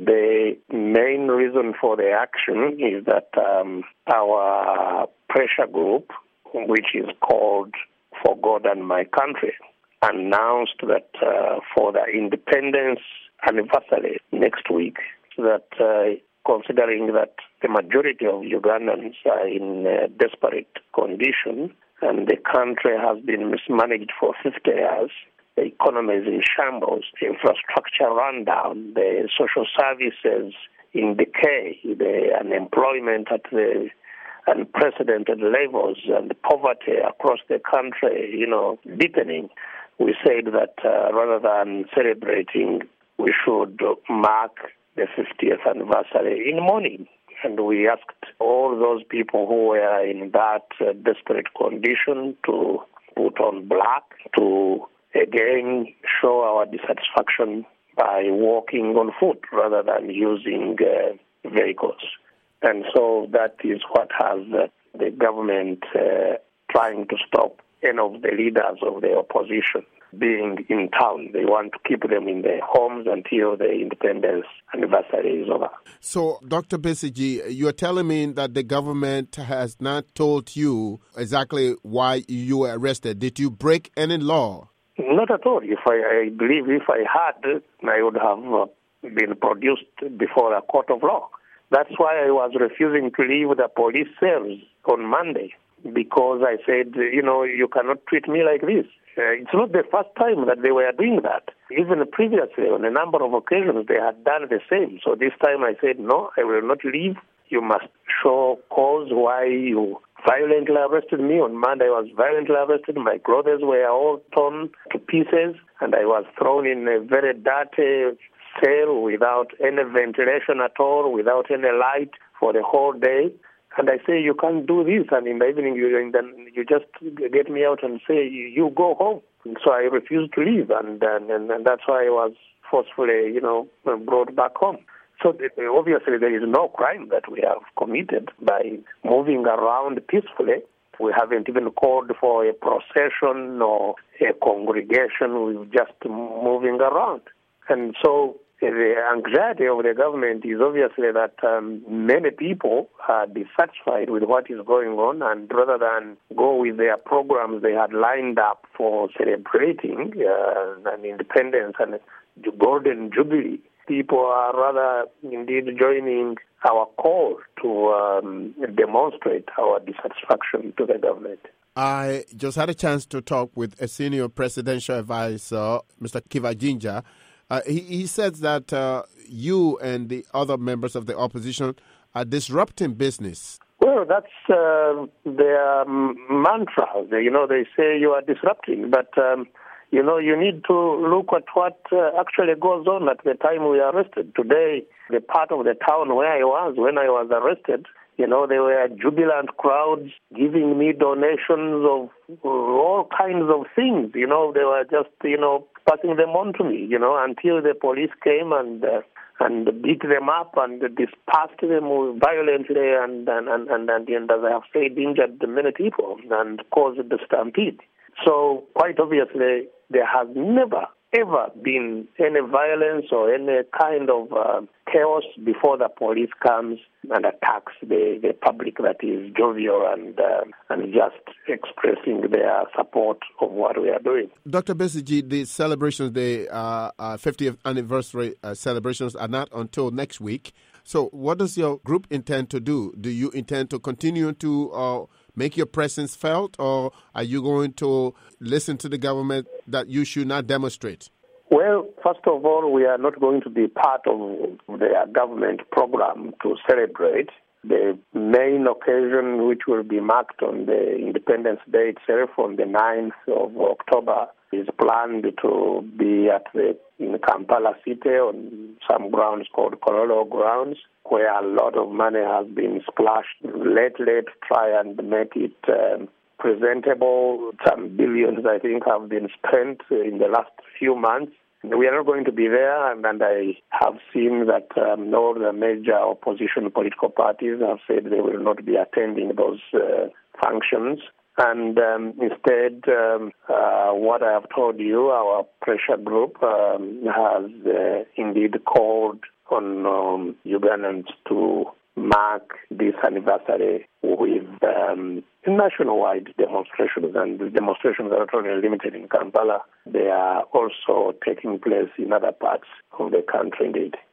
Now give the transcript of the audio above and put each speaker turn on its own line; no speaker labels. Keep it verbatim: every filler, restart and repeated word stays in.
The main reason for the action is that um, our pressure group, which is called For God and My Country, announced that uh, for the independence anniversary next week, that uh, considering that the majority of Ugandans are in uh, desperate condition and the country has been mismanaged for fifty years, the economy is in shambles, the infrastructure rundown, the social services in decay, the unemployment at the unprecedented levels, and the poverty across the country, you know, deepening. We said that uh, rather than celebrating, we should mark the fiftieth anniversary in mourning. And we asked all those people who were in that uh, desperate condition to put on black, to again show our dissatisfaction by walking on foot rather than using uh, vehicles. And so that is what has uh, the government uh, trying to stop any of the leaders of the opposition being in town. They want to keep them in their homes until the independence anniversary is over.
So, Doctor Besigye, you're telling me that the government has not told you exactly why you were arrested. Did you break any law?
Not at all. If I, I believe if I had, I would have uh, been produced before a court of law. That's why I was refusing to leave the police cells on Monday, because I said, you know, you cannot treat me like this. Uh, it's not the first time that they were doing that. Even previously, on a number of occasions, they had done the same. So this time I said, no, I will not leave. You must show cause why you violently arrested me. On Monday, I was violently arrested. My clothes were all torn to pieces, and I was thrown in a very dirty cell without any ventilation at all, without any light for the whole day. And I say, you can't do this. And in the evening, you, and then you just get me out and say, you go home. And so I refused to leave. And, and, and that's why I was forcefully, you know, brought back home. So obviously there is no crime that we have committed by moving around peacefully. We haven't even called for a procession or a congregation. We're just moving around. And so the anxiety of the government is obviously that um, many people are dissatisfied with what is going on, and rather than go with their programs they had lined up for celebrating uh, an independence and the Golden Jubilee, people are rather indeed joining our call to um, demonstrate our dissatisfaction to the government.
I just had a chance to talk with a senior presidential advisor, Mister Kiva Jinja. Uh, he, he says that uh, you and the other members of the opposition are disrupting business.
Well, that's uh, their um, mantra. You know, they say you are disrupting, but, um, you know, you need to look at what uh, actually goes on at the time we are arrested. Today, the part of the town where I was, when I was arrested, you know, there were jubilant crowds giving me donations of all kinds of things. You know, they were just, you know, passing them on to me, you know, until the police came and uh, and beat them up and dispersed them violently and, and, and, and, and, as I have said, injured many people and caused the stampede. So, quite obviously, there has never, ever been any violence or any kind of uh, chaos before the police comes and attacks the, the public that is jovial and uh, and just expressing their support of what we are doing.
Doctor Besigye, the celebrations, the uh, uh, fiftieth anniversary uh, celebrations are not until next week. So what does your group intend to do? Do you intend to continue to uh, make your presence felt, or are you going to listen to the government that you should not demonstrate?
Well, first of all, we are not going to be part of their government program to celebrate. The main occasion, which will be marked on the Independence Day itself on the ninth of October, is planned to be at the in Kampala City on some grounds called Kololo grounds, where a lot of money has been splashed lately to try and make it um, presentable. Some billions, I think, have been spent in the last few months. We are not going to be there, and, and I have seen that um, all the major opposition political parties have said they will not be attending those uh, functions. And um, instead, um, uh, what I have told you, our pressure group um, has uh, indeed called on um, Ugandans to mark this anniversary with um, nationwide demonstrations. And the demonstrations are not only limited in Kampala, they are also taking place in other parts of the country indeed.